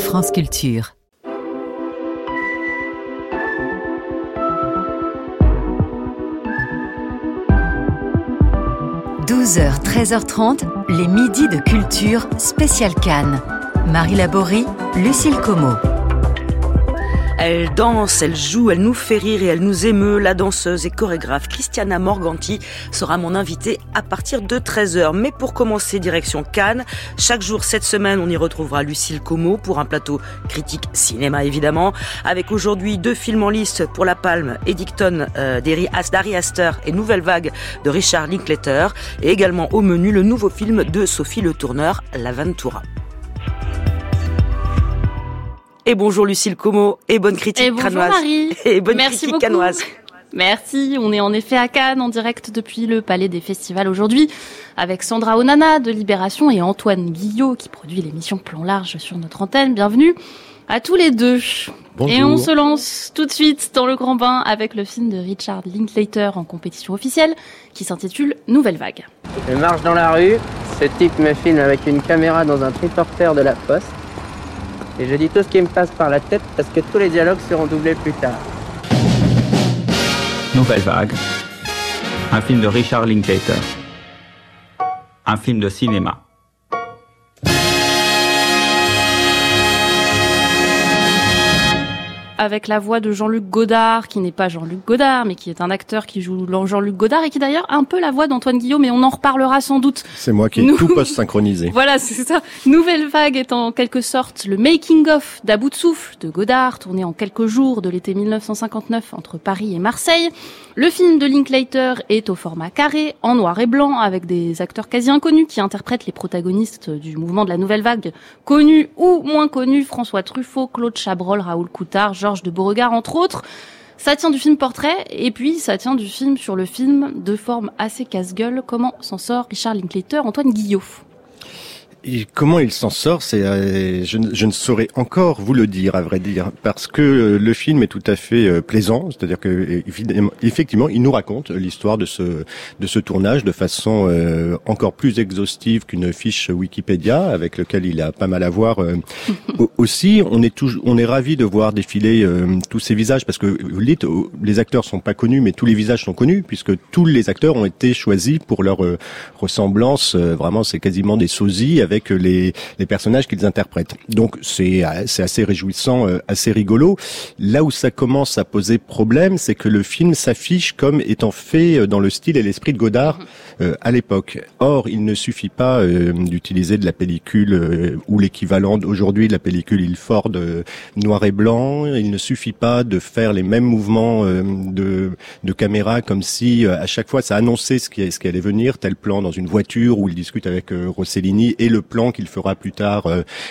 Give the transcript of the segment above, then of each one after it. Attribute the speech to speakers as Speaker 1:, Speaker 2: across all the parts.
Speaker 1: France Culture. 12h, 13h30, les midis de culture spécial Cannes. Marie Laborie, Lucille Como.
Speaker 2: Elle danse, elle joue, elle nous fait rire et elle nous émeut. La danseuse et chorégraphe Christiana Morganti sera mon invitée à partir de 13h. Mais pour commencer, direction Cannes. Chaque jour cette semaine, on y retrouvera Lucille Como pour un plateau critique cinéma évidemment. Avec aujourd'hui 2 films en liste pour la Palme, Eddington d'Ari Aster et Nouvelle Vague de Richard Linklater. Et également au menu le nouveau film de Sophie Le Tourneur, L'Aventura. Et bonjour Lucille Como, et bonne critique cannoise.
Speaker 3: Et bonjour Marie.
Speaker 2: Et bonne
Speaker 3: Merci
Speaker 2: critique
Speaker 3: beaucoup.
Speaker 2: cannoise.
Speaker 3: Merci, on est en effet à Cannes, en direct depuis le Palais des Festivals aujourd'hui, avec Sandra Onana de Libération et Antoine Guillot qui produit l'émission Plan Large sur notre antenne. Bienvenue à tous les deux.
Speaker 4: Bonjour.
Speaker 3: Et on se lance tout de suite dans le grand bain avec le film de Richard Linklater en compétition officielle qui s'intitule Nouvelle Vague.
Speaker 5: Je marche dans la rue, ce type me filme avec une caméra dans un triporteur de la Poste. Et je dis tout ce qui me passe par la tête parce que tous les dialogues seront doublés plus tard.
Speaker 6: Nouvelle Vague, un film de Richard Linklater, un film de cinéma.
Speaker 3: Avec la voix de Jean-Luc Godard, qui n'est pas Jean-Luc Godard, mais qui est un acteur qui joue Jean-Luc Godard et qui d'ailleurs a un peu la voix d'Antoine Guillot, mais on en reparlera sans doute.
Speaker 4: C'est moi qui ai tout post-synchronisé.
Speaker 3: Voilà, c'est ça. Nouvelle Vague est en quelque sorte le making-of d'À bout de souffle de Godard, tourné en quelques jours de l'été 1959 entre Paris et Marseille. Le film de Linklater est au format carré, en noir et blanc, avec des acteurs quasi inconnus qui interprètent les protagonistes du mouvement de la Nouvelle Vague, connus ou moins connus, François Truffaut, Claude Chabrol, Raoul Coutard, Georges de Beauregard, entre autres. Ça tient du film Portrait, et puis ça tient du film sur le film, de forme assez casse-gueule. Comment s'en sort Richard Linklater, Antoine Guillot?
Speaker 4: Et comment il s'en sort, je ne saurais encore vous le dire, à vrai dire, parce que le film est tout à fait plaisant, c'est-à-dire que effectivement, il nous raconte l'histoire de ce tournage de façon encore plus exhaustive qu'une fiche Wikipédia, avec lequel il a pas mal à voir. Aussi, on est ravis de voir défiler tous ces visages, parce que vous le dites, les acteurs sont pas connus, mais tous les visages sont connus, puisque tous les acteurs ont été choisis pour leur ressemblance. Vraiment, c'est quasiment des sosies avec les personnages qu'ils interprètent. Donc c'est assez réjouissant, assez rigolo. Là où ça commence à poser problème, c'est que le film s'affiche comme étant fait dans le style et l'esprit de Godard à l'époque. Or, il ne suffit pas d'utiliser de la pellicule ou l'équivalent d'aujourd'hui de la pellicule Ilford noir et blanc. Il ne suffit pas de faire les mêmes mouvements de caméra comme si à chaque fois ça annonçait ce qui allait venir, tel plan dans une voiture où il discute avec Rossellini et le plan qu'il fera plus tard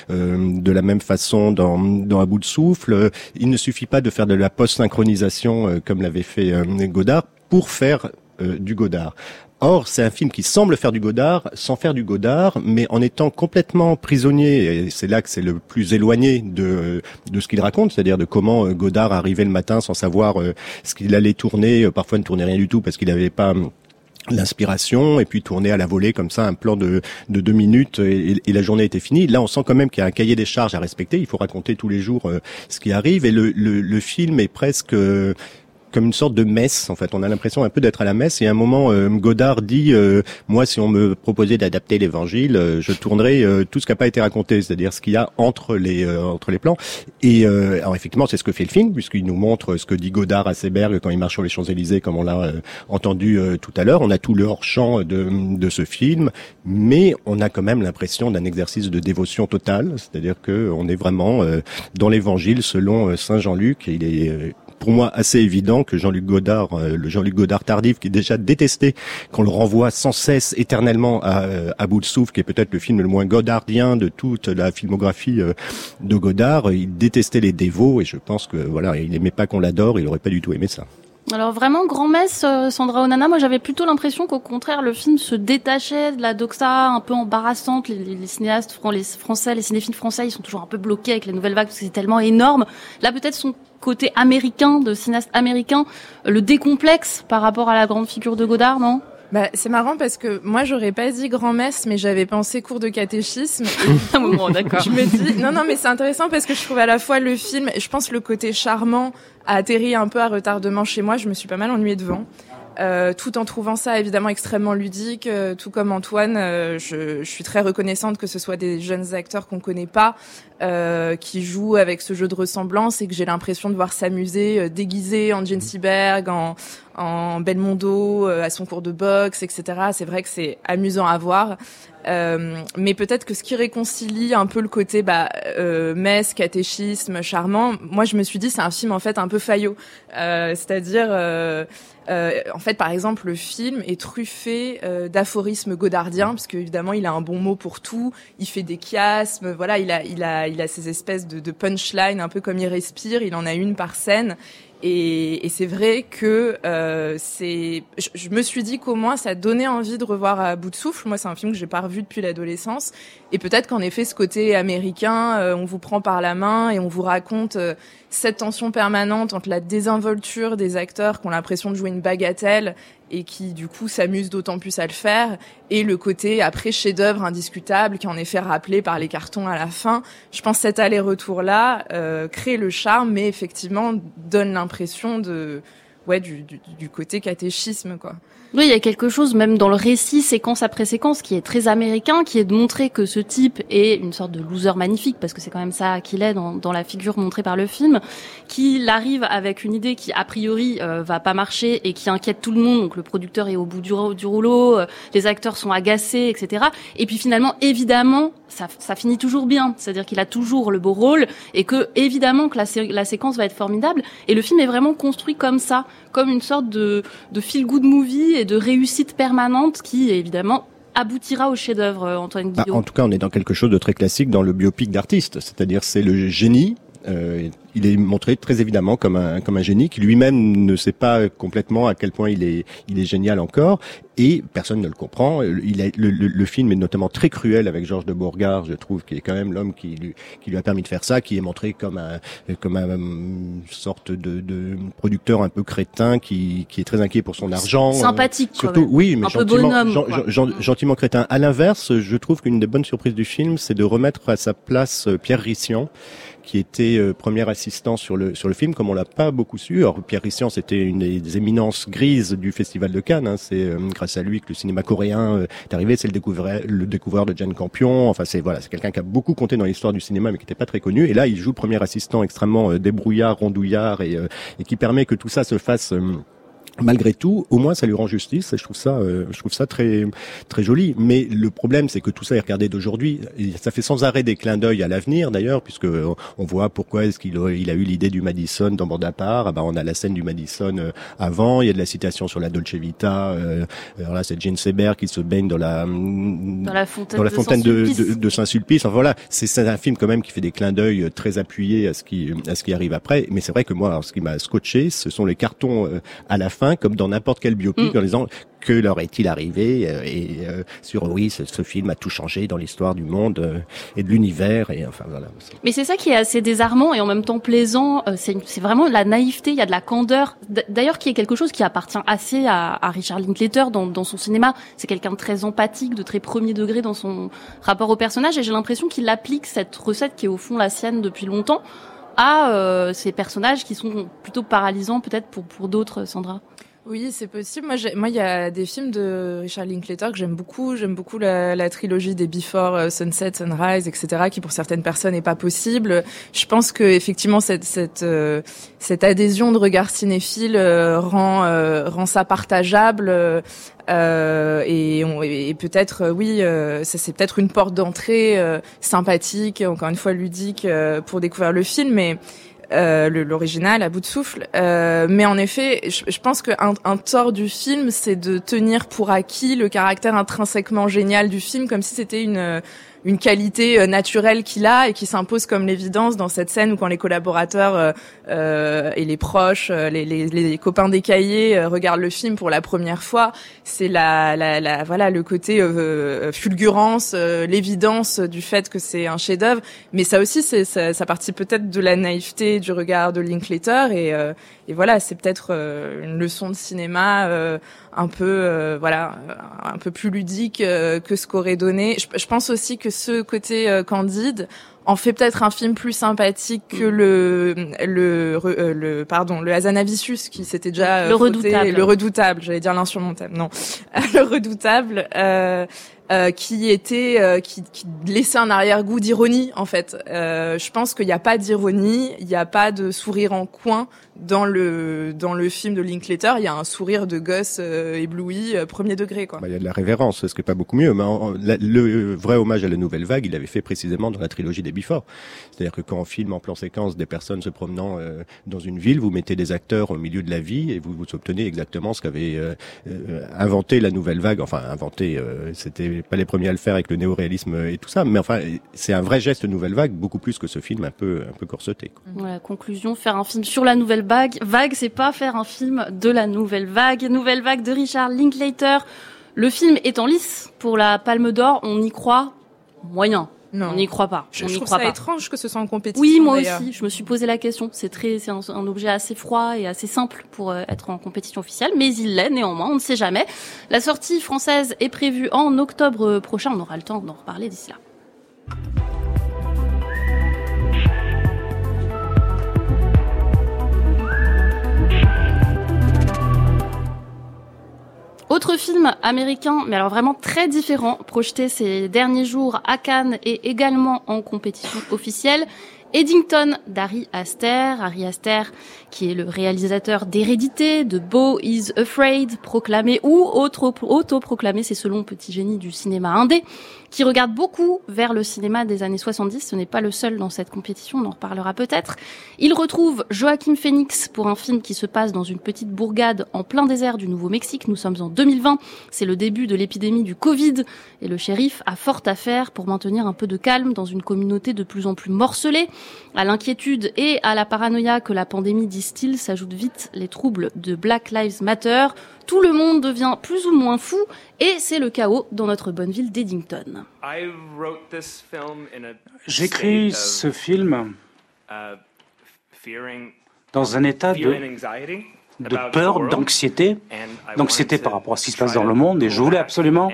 Speaker 4: de la même façon dans À bout de souffle. Il ne suffit pas de faire de la post-synchronisation comme l'avait fait Godard pour faire du Godard. Or, c'est un film qui semble faire du Godard, sans faire du Godard, mais en étant complètement prisonnier. Et c'est là que c'est le plus éloigné de ce qu'il raconte, c'est-à-dire de comment Godard arrivait le matin sans savoir ce qu'il allait tourner. Parfois, ne tournait rien du tout parce qu'il n'avait pas l'inspiration, et puis tourner à la volée comme ça un plan de 2 minutes et la journée était finie. Là, on sent quand même qu'il y a un cahier des charges à respecter. Il faut raconter tous les jours ce qui arrive, et le film est presque comme une sorte de messe, en fait. On a l'impression un peu d'être à la messe, et à un moment, Godard dit moi, si on me proposait d'adapter l'Évangile, je tournerais tout ce qui n'a pas été raconté, c'est-à-dire ce qu'il y a entre les plans. Et alors effectivement, c'est ce que fait le film, puisqu'il nous montre ce que dit Godard à Seberg quand il marche sur les Champs-Élysées, comme on l'a entendu tout à l'heure. On a tout le hors-champ de ce film, mais on a quand même l'impression d'un exercice de dévotion totale, c'est-à-dire que on est vraiment dans l'Évangile selon Saint Jean-Luc. Et il est pour moi assez évident que Jean-Luc Godard, le Jean-Luc Godard tardif, qui est déjà détesté, qu'on le renvoie sans cesse éternellement à bout de souffle, qui est peut-être le film le moins godardien de toute la filmographie de Godard. Il détestait les dévots, et je pense que voilà, il aimait pas qu'on l'adore, il aurait pas du tout aimé ça.
Speaker 3: Alors vraiment, grand-messe, Sandra Onana, moi j'avais plutôt l'impression qu'au contraire, le film se détachait de la doxa un peu embarrassante. Les cinéastes français, les cinéphiles français, ils sont toujours un peu bloqués avec la Nouvelle Vague parce que c'est tellement énorme. Là, peut-être son côté américain, de cinéaste américain, le décomplexe par rapport à la grande figure de Godard, non ?
Speaker 7: C'est marrant parce que moi j'aurais pas dit grand-messe, mais j'avais pensé cours de catéchisme.
Speaker 3: Un moment, d'accord.
Speaker 7: Je me dis non mais c'est intéressant parce que je trouve à la fois le film et je pense le côté charmant a atterri un peu à retardement chez moi. Je me suis pas mal ennuyée devant. Tout en trouvant ça évidemment extrêmement ludique, tout comme Antoine, je suis très reconnaissante que ce soit des jeunes acteurs qu'on connaît pas, qui jouent avec ce jeu de ressemblance et que j'ai l'impression de voir s'amuser déguisé en Jane Seberg, en Belmondo, à son cours de boxe, etc. C'est vrai que c'est amusant à voir. Mais peut-être que ce qui réconcilie un peu le côté messe, catéchisme, charmant, moi je me suis dit c'est un film en fait un peu faillot. C'est-à-dire en fait, par exemple, le film est truffé d'aphorismes godardiens, parce qu'évidemment, il a un bon mot pour tout. Il fait des chiasmes, voilà, il a ces espèces de punchline, un peu comme il respire. Il en a une par scène. Et c'est vrai que je me suis dit qu'au moins ça donnait envie de revoir À bout de souffle. Moi, c'est un film que j'ai pas revu depuis l'adolescence. Et peut-être qu'en effet, ce côté américain, on vous prend par la main et on vous raconte cette tension permanente entre la désinvolture des acteurs qui ont l'impression de jouer une bagatelle et qui du coup s'amusent d'autant plus à le faire, et le côté après chef-d'œuvre indiscutable qui est en effet rappelé par les cartons à la fin. Je pense que cet aller-retour là crée le charme, mais effectivement donne l'impression du côté catéchisme, quoi.
Speaker 3: Oui, il y a quelque chose même dans le récit, séquence après séquence, qui est très américain, qui est de montrer que ce type est une sorte de loser magnifique, parce que c'est quand même ça qu'il est dans la figure montrée par le film, qu'il arrive avec une idée qui, a priori, va pas marcher et qui inquiète tout le monde. Donc le producteur est au bout du rouleau, les acteurs sont agacés, etc. Et puis finalement, évidemment, ça finit toujours bien. C'est-à-dire qu'il a toujours le beau rôle et que, évidemment, que la séquence va être formidable. Et le film est vraiment construit comme ça, comme une sorte de feel-good movie et de réussite permanente qui, évidemment, aboutira au chef-d'œuvre, Antoine Guillot.
Speaker 4: En tout cas, on est dans quelque chose de très classique dans le biopic d'artiste, c'est-à-dire c'est le génie. Il est montré très évidemment comme un génie qui lui-même ne sait pas complètement à quel point il est génial encore, et personne ne le comprend. Le film est notamment très cruel avec Georges de Bourgard, je trouve, qui est quand même l'homme qui lui a permis de faire ça, qui est montré comme un sorte de producteur un peu crétin qui est très inquiet pour son argent.
Speaker 3: Sympathique,
Speaker 4: surtout, oui, mais
Speaker 3: gentiment
Speaker 4: crétin. À l'inverse, je trouve qu'une des bonnes surprises du film, c'est de remettre à sa place Pierre Rissian, qui était premier assistant sur le film, comme on l'a pas beaucoup su. Alors, Pierre Rissian, c'était une des éminences grises du Festival de Cannes. C'est grâce à lui que le cinéma coréen est arrivé. C'est le découvreur de Jane Campion. Enfin, c'est quelqu'un qui a beaucoup compté dans l'histoire du cinéma, mais qui n'était pas très connu. Et là, il joue le premier assistant extrêmement débrouillard, rondouillard, et qui permet que tout ça se fasse. Malgré tout, au moins ça lui rend justice, et je trouve ça très très joli. Mais le problème, c'est que tout ça est regardé d'aujourd'hui, et ça fait sans arrêt des clins d'œil à l'avenir d'ailleurs, puisque on voit pourquoi est-ce qu'il a eu l'idée du Madison dans Bande à part. On a la scène du Madison avant, il y a de la citation sur la Dolce Vita. Alors là, c'est Jane Seberg qui se baigne dans la fontaine de Saint-Sulpice. Enfin voilà, c'est un film quand même qui fait des clins d'œil très appuyés à ce qui arrive après. Mais c'est vrai que moi, alors, ce qui m'a scotché, ce sont les cartons à la fin, comme dans n'importe quel biopic, en disant que leur est-il arrivé ce film a tout changé dans l'histoire du monde et de l'univers, et enfin voilà.
Speaker 3: Mais c'est ça qui est assez désarmant et en même temps plaisant. C'est vraiment de la naïveté, il y a de la candeur. D'ailleurs, qui est quelque chose qui appartient assez à Richard Linklater dans son cinéma. C'est quelqu'un de très empathique, de très premier degré dans son rapport au personnage, et j'ai l'impression qu'il applique cette recette qui est au fond la sienne depuis longtemps à ces personnages qui sont plutôt paralysants peut-être pour d'autres, Sandra.
Speaker 7: Oui, c'est possible. Moi, il y a des films de Richard Linklater que j'aime beaucoup. J'aime beaucoup la trilogie des Before Sunset, Sunrise, etc., qui pour certaines personnes n'est pas possible. Je pense que effectivement cette adhésion de regard cinéphile rend ça partageable. Et peut-être, ça c'est peut-être une porte d'entrée sympathique, encore une fois ludique, pour découvrir le film, mais l'original À bout de souffle. Mais en effet, je pense qu'un tort du film, c'est de tenir pour acquis le caractère intrinsèquement génial du film, comme si c'était une qualité naturelle qu'il a et qui s'impose comme l'évidence dans cette scène où quand les collaborateurs et les proches, les copains des cahiers regardent le film pour la première fois, c'est voilà le côté fulgurance, l'évidence du fait que c'est un chef-d'œuvre, mais ça aussi ça participe peut-être de la naïveté du regard de Linklater et voilà, c'est peut-être une leçon de cinéma un peu un peu plus ludique que ce qu'aurait donné. Je pense aussi que ce côté candide en fait peut-être un film plus sympathique que le Hazanavicius qui s'était déjà
Speaker 3: le Redoutable,
Speaker 7: j'allais dire l'insurmontable, non. Le Redoutable qui laissait un arrière-goût d'ironie en fait. Je pense qu'il n'y a pas d'ironie, il n'y a pas de sourire en coin dans le film de Linklater. Il y a un sourire de gosse ébloui, premier degré quoi.
Speaker 4: Il y a de la révérence, ce qui est pas beaucoup mieux. Mais le vrai hommage à la nouvelle vague, il avait fait précisément dans la trilogie des Before. C'est-à-dire que quand on filme en plan séquence des personnes se promenant dans une ville, vous mettez des acteurs au milieu de la vie et vous obtenez exactement ce qu'avait inventé la nouvelle vague. Enfin inventé, c'était pas les premiers à le faire avec le néoréalisme et tout ça, mais enfin c'est un vrai geste nouvelle vague, beaucoup plus que ce film un peu corseté.
Speaker 3: Ouais, conclusion, faire un film sur la nouvelle vague, c'est pas faire un film de la nouvelle vague de Richard Linklater. Le film est en lice pour la Palme d'Or, on y croit moyen.
Speaker 7: Non.
Speaker 3: On n'y croit pas.
Speaker 7: Je trouve ça étrange que ce soit en compétition.
Speaker 3: Oui, moi
Speaker 7: d'ailleurs.
Speaker 3: aussi. Je me suis posé la question. C'est un objet assez froid et assez simple pour être en compétition officielle, mais il l'est néanmoins. On ne sait jamais. La sortie française est prévue en octobre prochain. On aura le temps d'en reparler d'ici là. Autre film américain, mais alors vraiment très différent, projeté ces derniers jours à Cannes et également en compétition officielle, Eddington d'Ari Aster. Ari Aster, qui est le réalisateur d'Hérédité, de Beau is Afraid, proclamé ou autoproclamé, c'est selon petit génie du cinéma indé, qui regarde beaucoup vers le cinéma des années 70. Ce n'est pas le seul dans cette compétition, on en reparlera peut-être. Il retrouve Joaquin Phoenix pour un film qui se passe dans une petite bourgade en plein désert du Nouveau-Mexique. Nous sommes en 2020, c'est le début de l'épidémie du Covid et le shérif a fort à faire pour maintenir un peu de calme dans une communauté de plus en plus morcelée. À l'inquiétude et à la paranoïa que la pandémie distille s'ajoutent vite les troubles de Black Lives Matter. Tout le monde devient plus ou moins fou et c'est le chaos dans notre bonne ville d'Eddington.
Speaker 8: J'écris ce film dans un état de peur, d'anxiété par rapport à ce qui se passe dans le monde, et je voulais absolument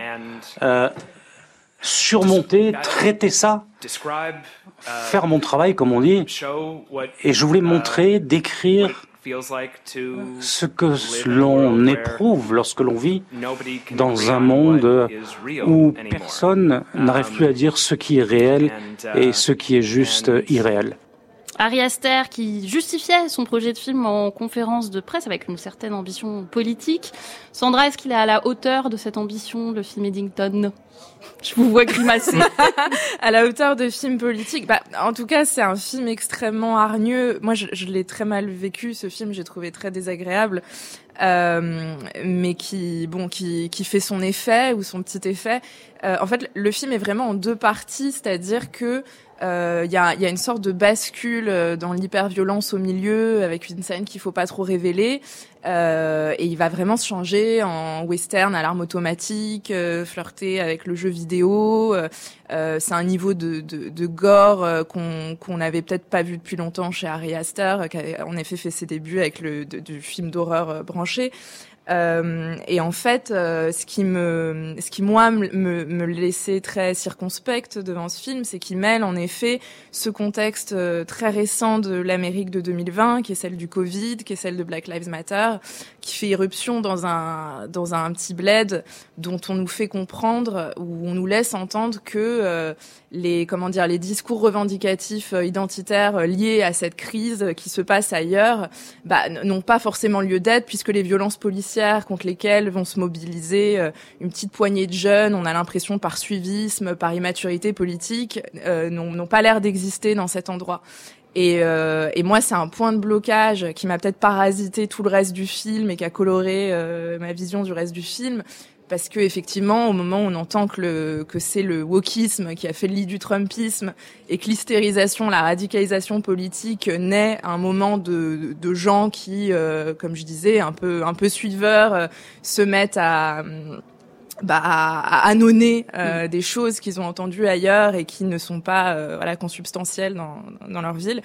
Speaker 8: surmonter, traiter ça, faire mon travail comme on dit, et je voulais montrer, décrire ce que l'on éprouve lorsque l'on vit dans un monde où personne n'arrive plus à dire ce qui est réel et ce qui est juste irréel.
Speaker 3: Ari Aster qui justifiait son projet de film en conférence de presse avec une certaine ambition politique. Sandra, est-ce qu'il est à la hauteur de cette ambition, le film Eddington ? Je vous vois grimacer.
Speaker 7: À la hauteur de film politique. En tout cas, c'est un film extrêmement hargneux. Moi, je l'ai très mal vécu, ce film. J'ai trouvé très désagréable. Mais qui fait son effet ou son petit effet. En fait, le film est vraiment en deux parties, c'est-à-dire que il y a une sorte de bascule dans l'hyperviolence au milieu, avec une scène qu'il faut pas trop révéler, et il va vraiment se changer en western à l'arme automatique, flirter avec le jeu vidéo. C'est un niveau de gore qu'on n'avait peut-être pas vu depuis longtemps chez Ari Aster, qui a en effet fait ses débuts avec du film d'horreur branché. Et en fait, ce qui moi me laissait très circonspecte devant ce film, c'est qu'il mêle en effet ce contexte très récent de l'Amérique de 2020, qui est celle du Covid, qui est celle de Black Lives Matter, qui fait irruption dans un petit bled dont on nous fait comprendre, où on nous laisse entendre que les discours revendicatifs identitaires liés à cette crise qui se passe ailleurs, n'ont pas forcément lieu d'être, puisque les violences policières contre lesquelles vont se mobiliser une petite poignée de jeunes, on a l'impression par suivisme, par immaturité politique, n'ont pas l'air d'exister dans cet endroit. Et moi, c'est un point de blocage qui m'a peut-être parasité tout le reste du film et qui a coloré ma vision du reste du film. parce que effectivement, au moment où on entend que c'est le wokisme qui a fait le lit du trumpisme et que l'hystérisation, la radicalisation politique naît à un moment de gens qui, comme je disais, un peu suiveurs, se mettent à annoncer des choses qu'ils ont entendues ailleurs et qui ne sont pas consubstantielles dans leur ville.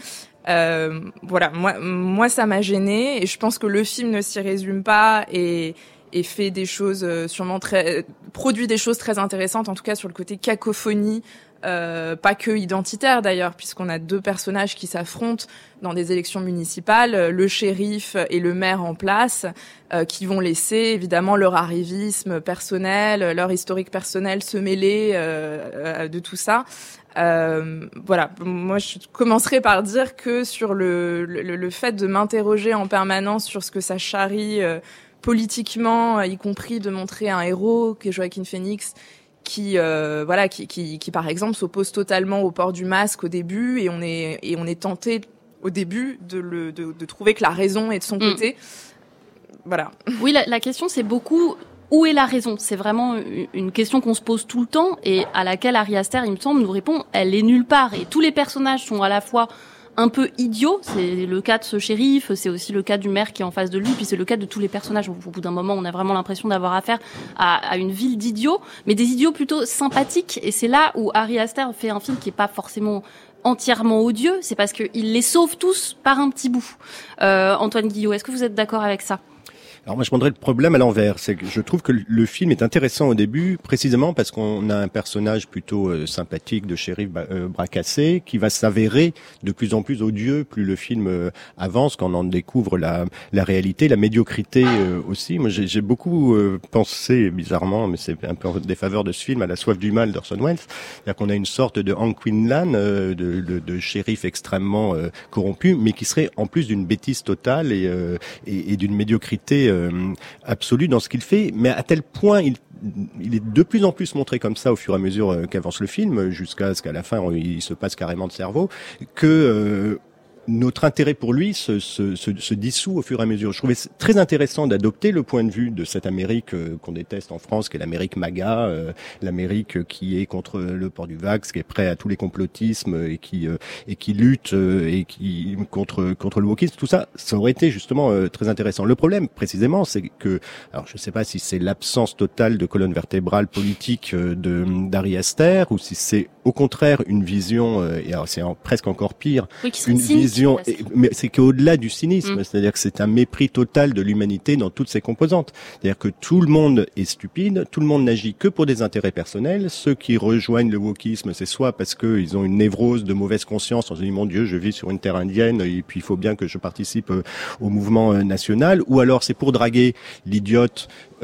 Speaker 7: Moi ça m'a gênée, et je pense que le film ne s'y résume pas et fait des choses produit des choses très intéressantes, en tout cas sur le côté cacophonie, pas que identitaire d'ailleurs, puisqu'on a 2 personnages qui s'affrontent dans des élections municipales, le shérif et le maire en place, qui vont laisser évidemment leur arrivisme personnel, leur historique personnel se mêler de tout ça. Moi je commencerai par dire que sur le fait de m'interroger en permanence sur ce que ça charrie politiquement, y compris de montrer un héros qui est Joaquin Phoenix, qui par exemple s'oppose totalement au port du masque au début, et on est tenté au début de trouver que la raison est de son côté. Voilà.
Speaker 3: Oui, la question c'est beaucoup où est la raison ? C'est vraiment une question qu'on se pose tout le temps et à laquelle Ari Aster, il me semble, nous répond, elle est nulle part. Et tous les personnages sont à la fois un peu idiots, c'est le cas de ce shérif, c'est aussi le cas du maire qui est en face de lui, puis c'est le cas de tous les personnages. Au bout d'un moment, on a vraiment l'impression d'avoir affaire à une ville d'idiots, mais des idiots plutôt sympathiques, et c'est là où Ari Aster fait un film qui est pas forcément entièrement odieux, c'est parce qu'il les sauve tous par un petit bout. Antoine Guillot, est-ce que vous êtes d'accord avec ça ?
Speaker 4: Alors moi je prendrais le problème à l'envers, c'est que je trouve que le film est intéressant au début précisément parce qu'on a un personnage plutôt sympathique de shérif bras cassé qui va s'avérer de plus en plus odieux plus le film avance, quand on en découvre la réalité, la médiocrité aussi. Moi j'ai beaucoup pensé bizarrement, mais c'est un peu en défaveur de ce film, à La soif du mal d'Orson Welles. C'est-à-dire qu'on a une sorte de Hank Quinlan, de shérif extrêmement corrompu, mais qui serait en plus d'une bêtise totale et d'une médiocrité absolu dans ce qu'il fait, mais à tel point il est de plus en plus montré comme ça au fur et à mesure qu'avance le film, jusqu'à ce qu'à la fin il se passe carrément de cerveau, que notre intérêt pour lui se dissout au fur et à mesure. Je trouvais très intéressant d'adopter le point de vue de cette Amérique qu'on déteste en France, qui est l'Amérique MAGA, l'Amérique qui est contre le port du vax, qui est prêt à tous les complotismes et qui lutte et qui contre le wokisme. Tout ça, ça aurait été justement très intéressant. Le problème, précisément, c'est que, alors je ne sais pas si c'est l'absence totale de colonne vertébrale politique d'Ari Aster, ou si c'est au contraire une vision, et alors c'est presque encore pire,
Speaker 3: oui,
Speaker 4: une vision, mais c'est qu'au-delà du cynisme, c'est-à-dire que c'est un mépris total de l'humanité dans toutes ses composantes. C'est-à-dire que tout le monde est stupide, tout le monde n'agit que pour des intérêts personnels. Ceux qui rejoignent le wokisme, c'est soit parce qu'ils ont une névrose de mauvaise conscience, en se disant mon Dieu, je vis sur une terre indienne et puis il faut bien que je participe au mouvement national, ou alors c'est pour draguer l'idiote,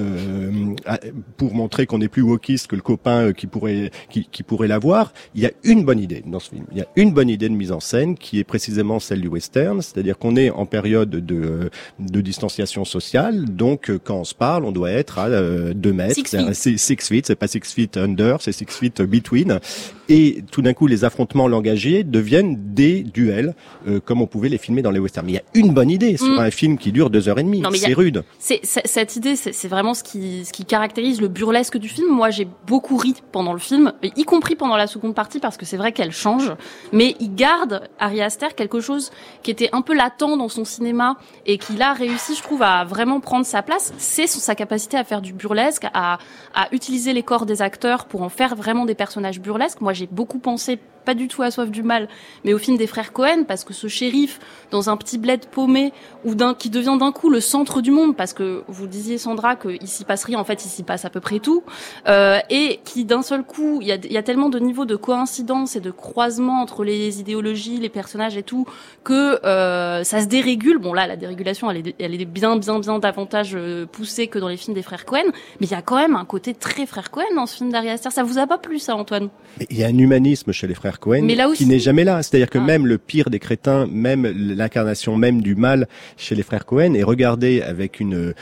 Speaker 4: pour montrer qu'on est plus wokiste que le copain qui pourrait l'avoir. Il y a une bonne idée dans ce film. Il y a une bonne idée de mise en scène qui est précisément celle du western, c'est-à-dire qu'on est en période de distanciation sociale, donc quand on se parle, on doit être à 2 mètres. C'est 6 feet, c'est pas 6 feet under, c'est 6 feet between. Et tout d'un coup, les affrontements langagiers deviennent des duels, comme on pouvait les filmer dans les westerns. Mais il y a une bonne idée sur un film qui dure 2h30. Non, c'est rude.
Speaker 3: Cette idée, c'est vraiment ce qui caractérise le burlesque du film. Moi, j'ai beaucoup ri pendant le film, y compris pendant la seconde partie, parce que c'est vrai qu'elle change. Mais il garde, Ari Aster, quelque chose qui était un peu latent dans son cinéma et qu'il a réussi, je trouve, à vraiment prendre sa place. C'est sa capacité à faire du burlesque, à utiliser les corps des acteurs pour en faire vraiment des personnages burlesques. Moi, j'ai beaucoup pensé, pas du tout à Soif du mal, mais au film des frères Cohen, parce que ce shérif, dans un petit bled paumé, qui devient d'un coup le centre du monde, parce que vous disiez, Sandra, qu'il s'y passe rien, en fait, il s'y passe à peu près tout, et qui, d'un seul coup, il y a tellement de niveaux de coïncidence et de croisement entre les idéologies, les personnages et tout, que ça se dérégule. Bon, là, la dérégulation, elle est bien davantage poussée que dans les films des frères Cohen, mais il y a quand même un côté très frères Cohen dans ce film d'Ari Aster. Ça vous a pas plu, ça, Antoine?
Speaker 4: Il y a un humanisme chez les frères Cohen qui n'est jamais là. C'est-à-dire que même le pire des crétins, même l'incarnation même du mal chez les frères Cohen est regardé avec une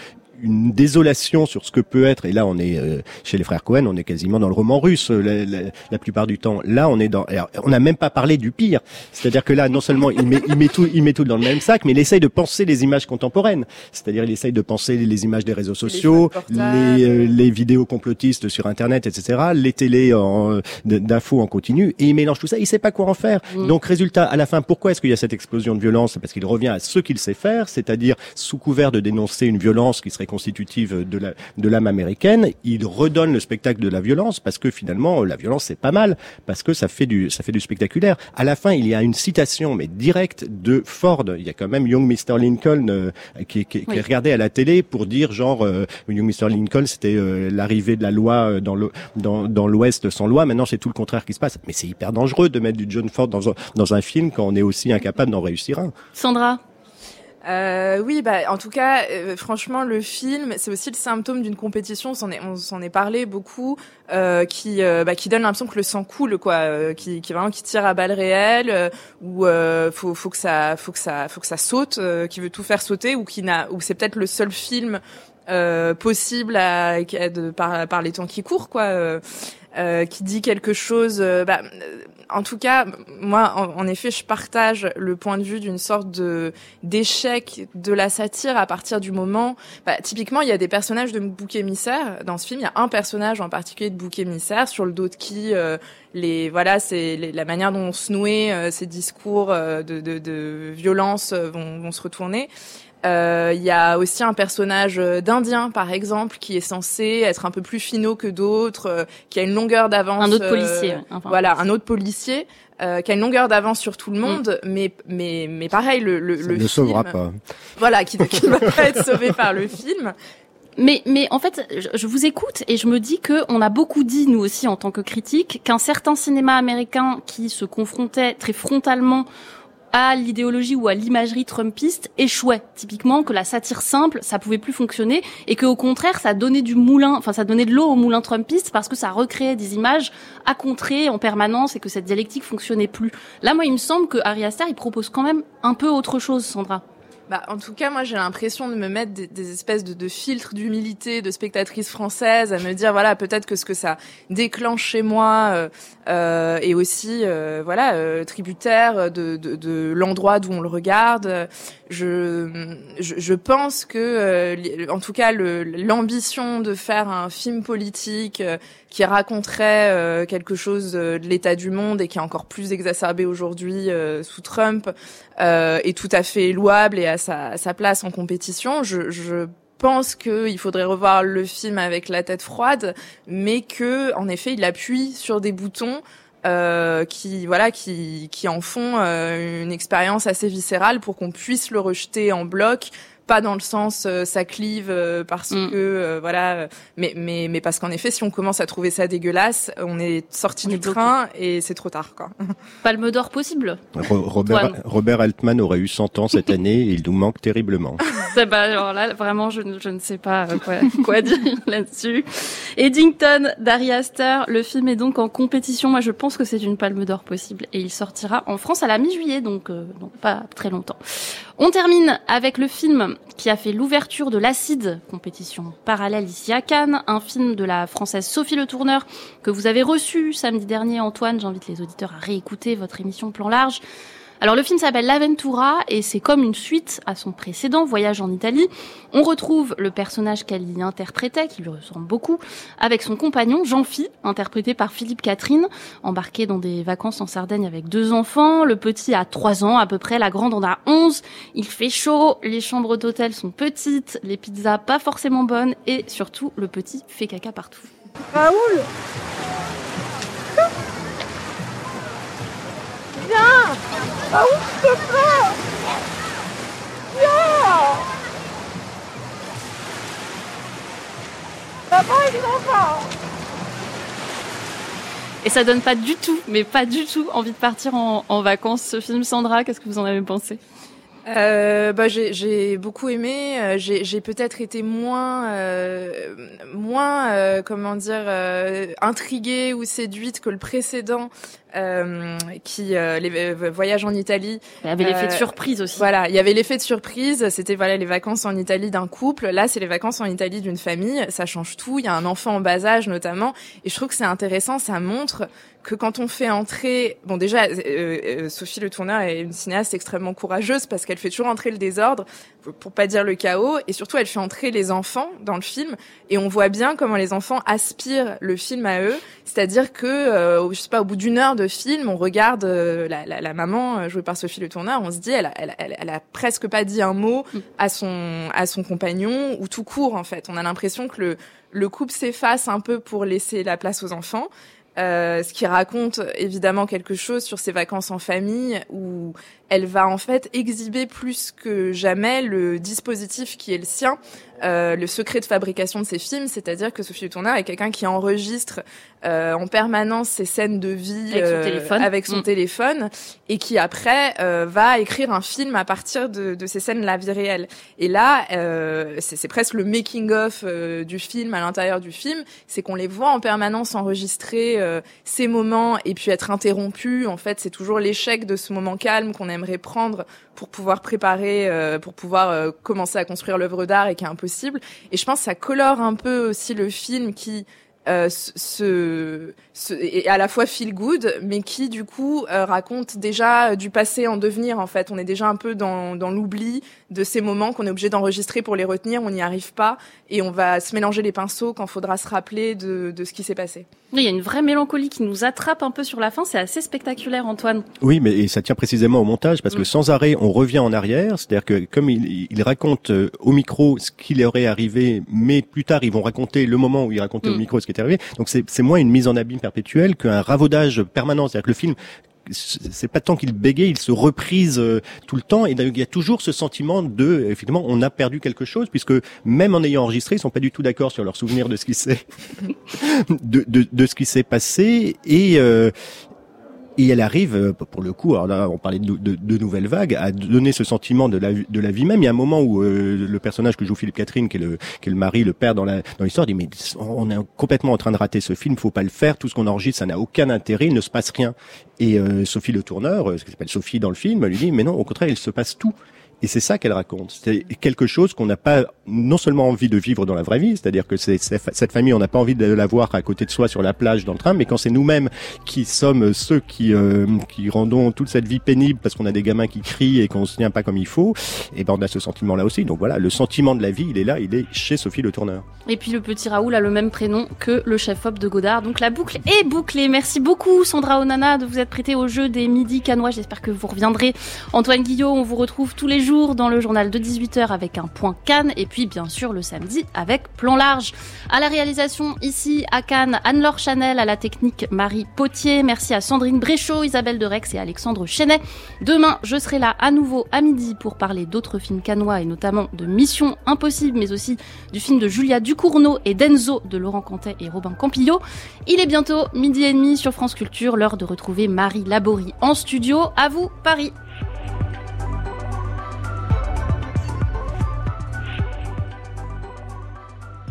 Speaker 4: une désolation sur ce que peut être. Et là, on est chez les frères Cohen, on est quasiment dans le roman russe la plupart du temps. Là, on est dans. Alors, on n'a même pas parlé du pire. C'est-à-dire que là, non seulement il met tout dans le même sac, mais il essaye de penser les images contemporaines. C'est-à-dire, il essaye de penser les images des réseaux sociaux, les vidéos complotistes sur Internet, etc., les télés d'infos en continu, et il mélange tout ça. Il sait pas quoi en faire. Donc, résultat, à la fin, pourquoi est-ce qu'il y a cette explosion de violence? Parce qu'il revient à ce qu'il sait faire, c'est-à-dire sous couvert de dénoncer une violence qui serait constitutive de l'âme américaine, il redonne le spectacle de la violence parce que finalement la violence c'est pas mal parce que ça fait du spectaculaire. À la fin, il y a une citation mais directe de Ford. Il y a quand même Young Mr. Lincoln qui est regardé à la télé pour dire genre Young Mr. Lincoln c'était l'arrivée de la loi dans l'Ouest sans loi. Maintenant c'est tout le contraire qui se passe. Mais c'est hyper dangereux de mettre du John Ford dans un film quand on est aussi incapable d'en réussir un.
Speaker 3: Sandra?
Speaker 7: Oui, en tout cas, franchement, le film, c'est aussi le symptôme d'une compétition. On s'en est parlé beaucoup, qui donne l'impression que le sang coule, quoi, qui vraiment qui tire à balles réelles, où faut que ça saute, qui veut tout faire sauter, ou c'est peut-être le seul film possible par les temps qui courent, quoi. Qui dit quelque chose. En tout cas, moi, en effet, je partage le point de vue d'une sorte d'échec de la satire à partir du moment. Typiquement, il y a des personnages de bouc émissaire dans ce film. Il y a un personnage en particulier de bouc émissaire sur le dos de qui c'est la manière dont Snowé, ses discours de violence vont se retourner. Il y a aussi un personnage d'Indien, par exemple, qui est censé être un peu plus finot que d'autres, qui a une longueur d'avance.
Speaker 3: Un autre policier.
Speaker 7: Voilà, un autre policier qui a une longueur d'avance sur tout le monde, mais pareil, le film
Speaker 4: ne sauvera pas.
Speaker 7: Voilà, qui va pas être sauvé par le film.
Speaker 3: Mais en fait, je vous écoute et je me dis que on a beaucoup dit, nous aussi, en tant que critiques, qu'un certain cinéma américain qui se confrontait très frontalement à l'idéologie ou à l'imagerie trumpiste échouait. Typiquement, que la satire simple, ça pouvait plus fonctionner et que au contraire, ça donnait ça donnait de l'eau au moulin trumpiste parce que ça recréait des images à contrer en permanence et que cette dialectique fonctionnait plus. Là, moi, il me semble que Ari Aster, il propose quand même un peu autre chose, Sandra.
Speaker 7: En tout cas, moi, j'ai l'impression de me mettre des espèces de filtres d'humilité de spectatrice française, à me dire, voilà, peut-être que ce que ça déclenche chez moi est aussi, tributaire de l'endroit d'où on le regarde. Je pense que, en tout cas, l'ambition de faire un film politique qui raconterait quelque chose de l'état du monde et qui est encore plus exacerbé aujourd'hui sous Trump est tout à fait louable et à sa place en compétition. Je pense qu'il faudrait revoir le film avec la tête froide, mais que en effet il appuie sur des boutons qui en font une expérience assez viscérale pour qu'on puisse le rejeter en bloc. Pas dans le sens ça clive parce que mais parce qu'en effet si on commence à trouver ça dégueulasse, on est sorti du train et c'est trop tard, quoi.
Speaker 3: Palme d'or possible.
Speaker 4: Robert Altman aurait eu 100 ans cette année et il nous manque terriblement.
Speaker 3: Alors là vraiment je ne sais pas quoi dire là-dessus. Eddington d'Ari Aster, le film est donc en compétition. Moi je pense que c'est une palme d'or possible et il sortira en France à la mi-juillet, donc pas très longtemps. On termine avec le film qui a fait l'ouverture de l'Acide, compétition parallèle ici à Cannes, un film de la française Sophie Le Tourneur que vous avez reçu samedi dernier, Antoine. J'invite les auditeurs à réécouter votre émission Plan Large. Alors le film s'appelle L'Aventura et c'est comme une suite à son précédent, Voyage en Italie. On retrouve le personnage qu'elle y interprétait, qui lui ressemble beaucoup, avec son compagnon Jean-Phi, interprété par Philippe Catherine, embarqué dans des vacances en Sardaigne avec 2 enfants. Le petit a 3 ans à peu près, la grande en a 11. Il fait chaud, les chambres d'hôtel sont petites, les pizzas pas forcément bonnes et surtout le petit fait caca partout.
Speaker 9: Raoul, viens! Raoul, s'il te plaît! Viens! Papa et les enfants!
Speaker 3: Et ça donne pas du tout, mais pas du tout, envie de partir en vacances. Ce film, Sandra, qu'est-ce que vous en avez pensé?
Speaker 7: J'ai beaucoup aimé. J'ai peut-être été moins intriguée ou séduite que le précédent les voyages en Italie.
Speaker 3: Il y avait l'effet de surprise aussi.
Speaker 7: Voilà, il y avait l'effet de surprise. C'était les vacances en Italie d'un couple. Là, c'est les vacances en Italie d'une famille. Ça change tout. Il y a un enfant en bas âge notamment, et je trouve que c'est intéressant. Ça montre que quand on fait entrer, bon déjà, Sophie Le Tourneur est une cinéaste extrêmement courageuse parce qu'elle fait toujours entrer le désordre, pour pas dire le chaos, et surtout elle fait entrer les enfants dans le film, et on voit bien comment les enfants aspirent le film à eux, c'est-à-dire que, je sais pas, au bout d'une heure de film, on regarde la maman jouée par Sophie Le Tourneur, on se dit, elle a presque pas dit un mot à son compagnon, ou tout court en fait. On a l'impression que le couple s'efface un peu pour laisser la place aux enfants. Ce qui raconte évidemment quelque chose sur ses vacances en famille, où elle va en fait exhiber plus que jamais le dispositif qui est le sien, le secret de fabrication de ses films, c'est-à-dire que Sophie Le Tourneur est quelqu'un qui enregistre en permanence ses scènes de vie avec son téléphone, et qui après va écrire un film à partir de ces scènes de la vie réelle. Et là, c'est presque le making-of du film à l'intérieur du film, c'est qu'on les voit en permanence enregistrer ces moments et puis être interrompus. En fait, c'est toujours l'échec de ce moment calme qu'on aimerait prendre pour pouvoir préparer, pour pouvoir commencer à construire l'œuvre d'art, et qui est impossible. Et je pense que ça colore un peu aussi le film qui est à la fois feel good, mais qui du coup raconte déjà du passé en devenir. En fait, on est déjà un peu dans l'oubli de ces moments qu'on est obligé d'enregistrer pour les retenir. On n'y arrive pas, et on va se mélanger les pinceaux quand faudra se rappeler de ce qui s'est passé.
Speaker 3: Il y a une vraie mélancolie qui nous attrape un peu sur la fin. C'est assez spectaculaire, Antoine.
Speaker 4: Oui, mais et ça tient précisément au montage, parce que sans arrêt, on revient en arrière. C'est-à-dire que comme il raconte au micro ce qui leur est arrivé, mais plus tard, ils vont raconter le moment où il racontait au micro ce qui est arrivé. Donc c'est moins une mise en abîme perpétuelle qu'un ravaudage permanent. C'est-à-dire que le film, c'est pas tant qu'il bégaye, il se reprise tout le temps, et il y a toujours ce sentiment de, effectivement, on a perdu quelque chose, puisque même en ayant enregistré, ils sont pas du tout d'accord sur leur souvenir de ce qui s'est de ce qui s'est passé, et elle arrive, pour le coup, alors là, on parlait de nouvelles vagues, à donner ce sentiment de la vie même. Il y a un moment où le personnage que joue Philippe Catherine, qui est le mari, le père dans l'histoire, dit mais on est complètement en train de rater ce film, faut pas le faire, tout ce qu'on enregistre, ça n'a aucun intérêt, il ne se passe rien. Et Sophie Le Tourneur, ce qui s'appelle Sophie dans le film, lui dit mais non, au contraire, il se passe tout. Et c'est ça qu'elle raconte. C'est quelque chose qu'on n'a pas non seulement envie de vivre dans la vraie vie, c'est-à-dire que cette famille, on n'a pas envie de la voir à côté de soi sur la plage, dans le train, mais quand c'est nous-mêmes qui sommes ceux qui rendons toute cette vie pénible parce qu'on a des gamins qui crient et qu'on se tient pas comme il faut, et ben on a ce sentiment-là aussi. Donc voilà, le sentiment de la vie, il est là, il est chez Sophie Le Tourneur.
Speaker 3: Et puis le petit Raoul a le même prénom que le chef-op de Godard. Donc la boucle est bouclée. Merci beaucoup Sandra Onana de vous être prêtée au jeu des Midi Cannois. J'espère que vous reviendrez. Antoine Guillot, on vous retrouve tous les jours dans le journal de 18h avec un point Cannes, et puis bien sûr le samedi avec Plan Large. À la réalisation ici à Cannes, Anne-Laure Chanel, à la technique Marie Potier. Merci à Sandrine Bréchot, Isabelle Derex et Alexandre Chenet. Demain, je serai là à nouveau à midi pour parler d'autres films cannois, et notamment de Mission Impossible, mais aussi du film de Julia Ducournau et d'Enzo de Laurent Cantet et Robin Campillo. Il est bientôt 12h30 sur France Culture, l'heure de retrouver Marie Laborie en studio. À vous, Paris.